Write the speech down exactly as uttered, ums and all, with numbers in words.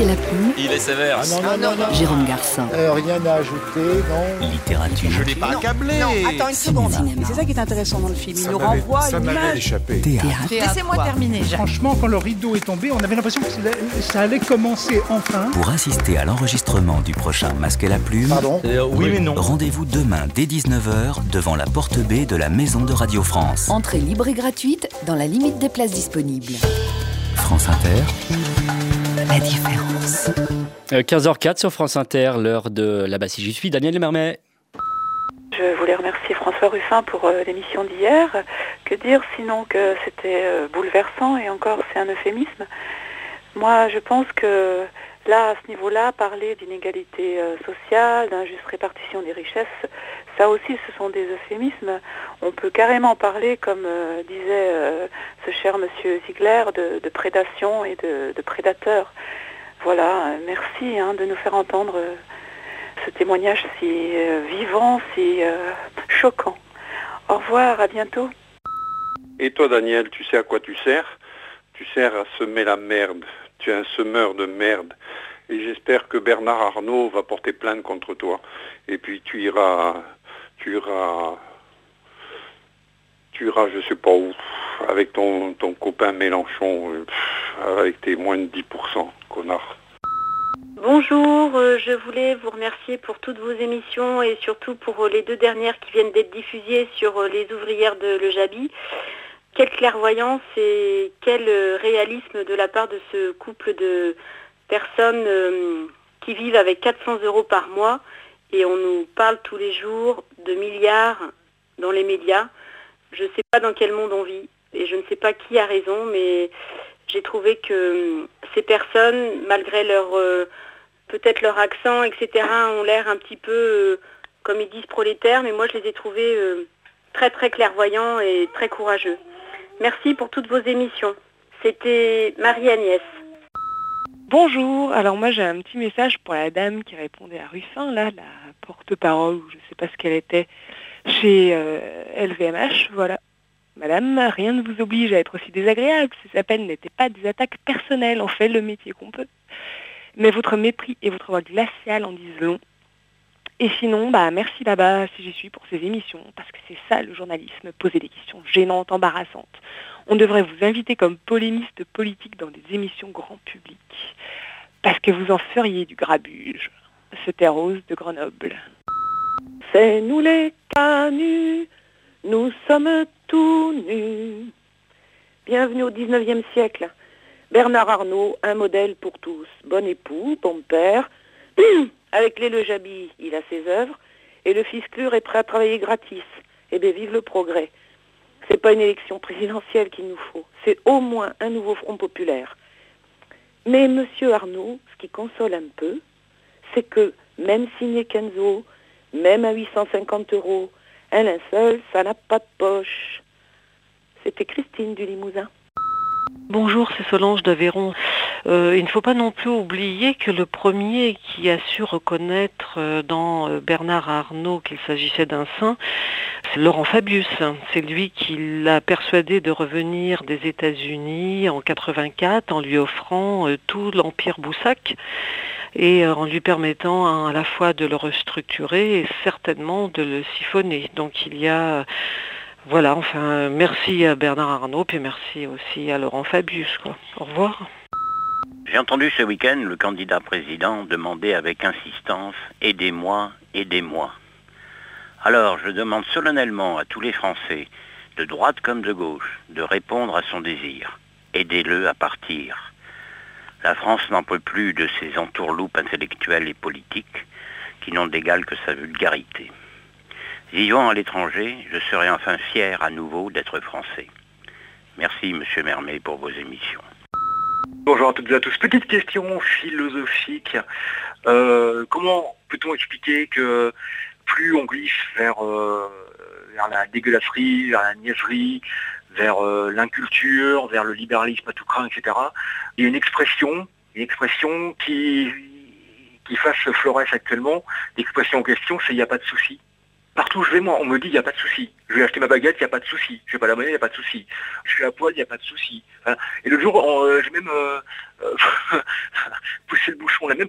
et la plume. Il est sévère. Ah non, non, non, non. Jérôme Garcin. Euh, rien à ajouter, non. Littérature. Je l'ai pas accablé. Non, attends une seconde. Cinéma. C'est ça qui est intéressant dans le film. Il Ça nous m'avait- renvoie ça une m'avait image. échappé. Théâtre. Laissez-moi terminer, Jacques. Franchement, quand le rideau est tombé, on avait l'impression que ça allait commencer enfin. Pour assister à l'enregistrement du prochain Masque et la Plume, Pardon. Euh, oui, mais non. rendez-vous demain dès dix-neuf heures devant la porte B de la Maison de Radio France. Entrée libre et gratuite dans la limite des places disponibles. France Inter. La différence. Euh, quinze heures quatre sur France Inter, l'heure de Là-bas si j'y suis, Daniel Lemermet. Je voulais remercier François Ruffin pour euh, l'émission d'hier. Que dire sinon que c'était euh, bouleversant, et encore c'est un euphémisme. Moi je pense que là, à ce niveau-là, parler d'inégalité euh, sociale, d'injuste répartition des richesses, ça aussi ce sont des euphémismes. On peut carrément parler, comme euh, disait euh, ce cher monsieur Ziegler, de, de prédation et de, de prédateur. Voilà, euh, merci hein, de nous faire entendre euh, ce témoignage si euh, vivant, si euh, choquant. Au revoir, à bientôt. Et toi Daniel, tu sais à quoi tu sers? Tu sers à semer la merde. Tu es un semeur de merde. Et j'espère que Bernard Arnault va porter plainte contre toi. Et puis tu iras, tu iras, tu iras je sais pas où, avec ton, ton copain Mélenchon, euh, avec tes moins de dix pour cent, connard. Bonjour, euh, je voulais vous remercier pour toutes vos émissions et surtout pour euh, les deux dernières qui viennent d'être diffusées sur euh, les ouvrières de Le Jabi. Quelle clairvoyance et quel euh, réalisme de la part de ce couple de personnes euh, qui vivent avec quatre cents euros par mois, et on nous parle tous les jours de milliards dans les médias. Je ne sais pas dans quel monde on vit et je ne sais pas qui a raison, mais j'ai trouvé que euh, ces personnes, malgré leur euh, peut-être leur accent, et cetera, ont l'air un petit peu, euh, comme ils disent, prolétaires, mais moi je les ai trouvés euh, très très clairvoyants et très courageux. Merci pour toutes vos émissions. C'était Marie-Agnès. Bonjour, alors moi j'ai un petit message pour la dame qui répondait à Ruffin, là, la porte-parole, ou je ne sais pas ce qu'elle était, chez euh, L V M H, voilà. Madame, rien ne vous oblige à être aussi désagréable, ces appels n'étaient pas des attaques personnelles, on fait le métier qu'on peut. Mais votre mépris et votre voix glaciale en disent long. Et sinon, bah merci là-bas si j'y suis pour ces émissions, parce que c'est ça le journalisme, poser des questions gênantes, embarrassantes. On devrait vous inviter comme polémiste politique dans des émissions grand public, parce que vous en feriez du grabuge. C'était Rose de Grenoble. C'est nous les canuts, nous sommes tout nus. Bienvenue au dix-neuvième siècle. Bernard Arnault, un modèle pour tous. Bon époux, bon père. Avec les Le Jabi, il a ses œuvres. Et le fils Clure est prêt à travailler gratis. Eh bien, vive le progrès. C'est pas une élection présidentielle qu'il nous faut. C'est au moins un nouveau front populaire. Mais monsieur Arnault, ce qui console un peu, c'est que même signé Kenzo, même à huit cent cinquante euros, un linceul, ça n'a pas de poche. C'était Christine du Limousin. Bonjour, c'est Solange d'Aveyron. Euh, il ne faut pas non plus oublier que le premier qui a su reconnaître euh, dans euh, Bernard Arnault qu'il s'agissait d'un saint, c'est Laurent Fabius. C'est lui qui l'a persuadé de revenir des États-Unis en quatre-vingt-quatre en lui offrant euh, tout l'empire Boussac et euh, en lui permettant hein, à la fois de le restructurer et certainement de le siphonner. Donc il y a... Euh, Voilà, enfin, merci à Bernard Arnault, puis merci aussi à Laurent Fabius, quoi. Au revoir. J'ai entendu ce week-end le candidat président demander avec insistance « Aidez-moi, aidez-moi ». Alors, je demande solennellement à tous les Français, de droite comme de gauche, de répondre à son désir. Aidez-le à partir. La France n'en peut plus de ces entourloupes intellectuelles et politiques qui n'ont d'égal que sa vulgarité. Vivant à l'étranger, je serai enfin fier à nouveau d'être français. Merci, Monsieur Mermet, pour vos émissions. Bonjour à toutes et à tous. Petite question philosophique. Euh, comment peut-on expliquer que plus on glisse vers, euh, vers la dégueulasserie, vers la niaiserie, vers euh, l'inculture, vers le libéralisme à tout crin, et cetera, il y a une expression, une expression qui, qui fasse Flores actuellement. L'expression en question, c'est « il n'y a pas de souci ». Partout où je vais, moi, on me dit, il n'y a pas de souci. Je vais acheter ma baguette, il n'y a pas de souci. Je vais pas la monnaie, il n'y a pas de souci. Je suis à poil, il n'y a pas de souci. Enfin, et l'autre jour, on, euh, j'ai même euh, euh, poussé le font la même